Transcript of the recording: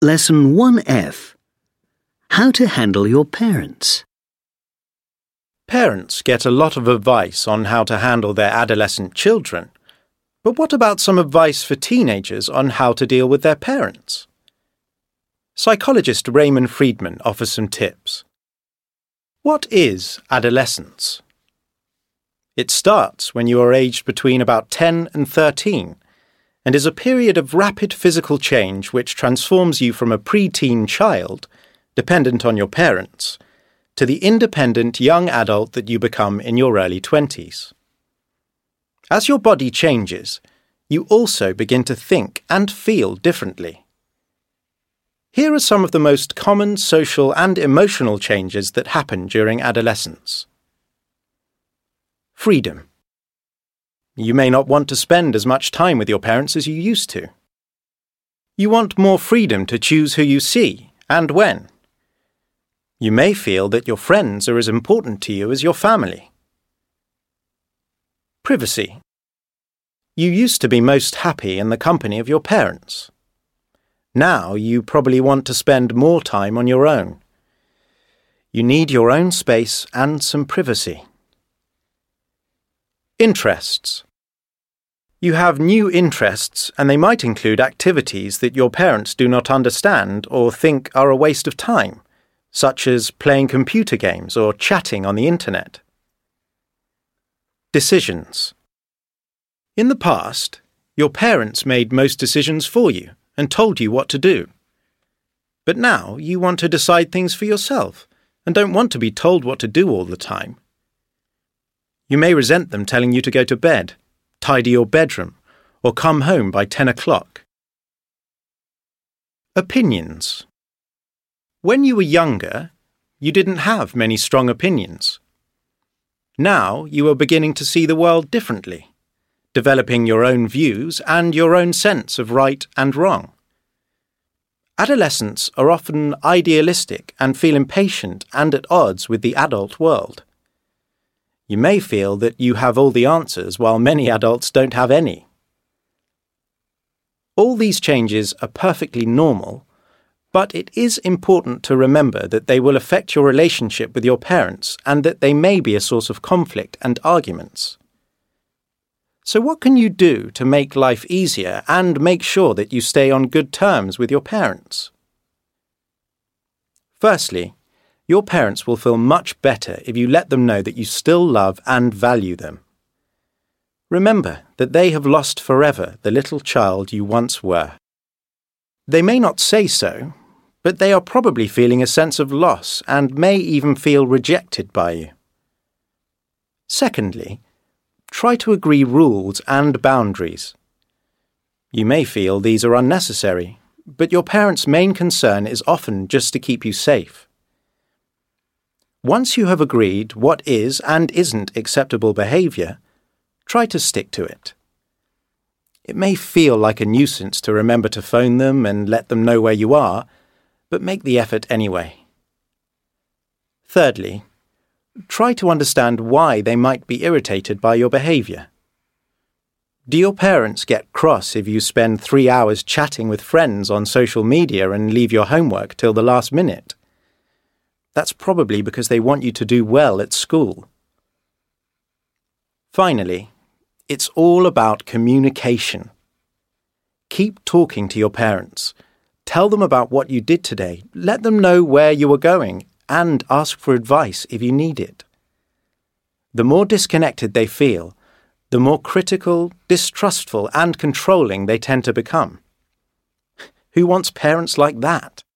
Lesson 1F. How to handle your parents. Parents get a lot of advice on how to handle their adolescent children. But what about some advice for teenagers on how to deal with their parents? Psychologist Raymond Friedman offers some tips. What is adolescence? It starts when you are aged between about 10 and 13 and is a period of rapid physical change which transforms you from a pre-teen child, dependent on your parents, to the independent young adult that you become in your early 20s. As your body changes, you also begin to think and feel differently. Here are some of the most common social and emotional changes that happen during adolescence. Freedom. You may not want to spend as much time with your parents as you used to. You want more freedom to choose who you see and when. You may feel that your friends are as important to you as your family. Privacy. You used to be most happy in the company of your parents. Now you probably want to spend more time on your own. You need your own space and some privacy. Interests. You have new interests, and they might include activities that your parents do not understand or think are a waste of time, such as playing computer games or chatting on the internet. Decisions. In the past, your parents made most decisions for you and told you what to do. But now you want to decide things for yourself and don't want to be told what to do all the time. You may resent them telling you to go to bed, tidy your bedroom, or come home by 10 o'clock. Opinions. When you were younger, you didn't have many strong opinions. Now you are beginning to see the world differently, developing your own views and your own sense of right and wrong. Adolescents are often idealistic and feel impatient and at odds with the adult world. You may feel that you have all the answers while many adults don't have any. All these changes are perfectly normal, but it is important to remember that they will affect your relationship with your parents and that they may be a source of conflict and arguments. So what can you do to make life easier and make sure that you stay on good terms with your parents? Firstly, your parents will feel much better if you let them know that you still love and value them. Remember that they have lost forever the little child you once were. They may not say so, but they are probably feeling a sense of loss and may even feel rejected by you. Secondly, try to agree rules and boundaries. You may feel these are unnecessary, but your parents' main concern is often just to keep you safe. Once you have agreed what is and isn't acceptable behavior, try to stick to it. It may feel like a nuisance to remember to phone them and let them know where you are, but make the effort anyway. Thirdly, try to understand why they might be irritated by your behavior. Do your parents get cross if you spend 3 hours chatting with friends on social media and leave your homework till the last minute? That's probably because they want you to do well at school. Finally, it's all about communication. Keep talking to your parents. Tell them about what you did today. Let them know where you are going and ask for advice if you need it. The more disconnected they feel, the more critical, distrustful, and controlling they tend to become. Who wants parents like that?